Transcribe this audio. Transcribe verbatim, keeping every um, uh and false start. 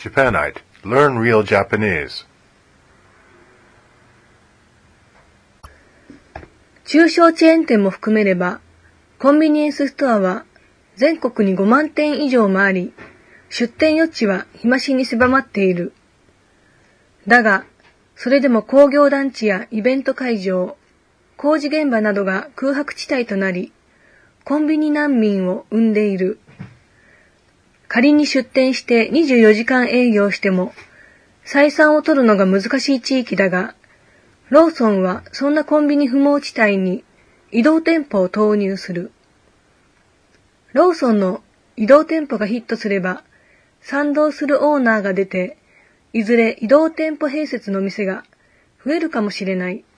Japanite. Learn real Japanese. 中小チェーン店も含めれば、コンビニエンスストアは全国にごまんてん以上もあり、出店余地は日増しに狭まっている。だが、それでも工業団地やイベント会場、工事現場などが空白地帯となり、コンビニ難民を生んでいる。仮に出店してにじゅうよじかん営業しても、採算を取るのが難しい地域だが、ローソンはそんなコンビニ不毛地帯に移動店舗を投入する。ローソンの移動店舗がヒットすれば、賛同するオーナーが出て、いずれ移動店舗併設の店が増えるかもしれない。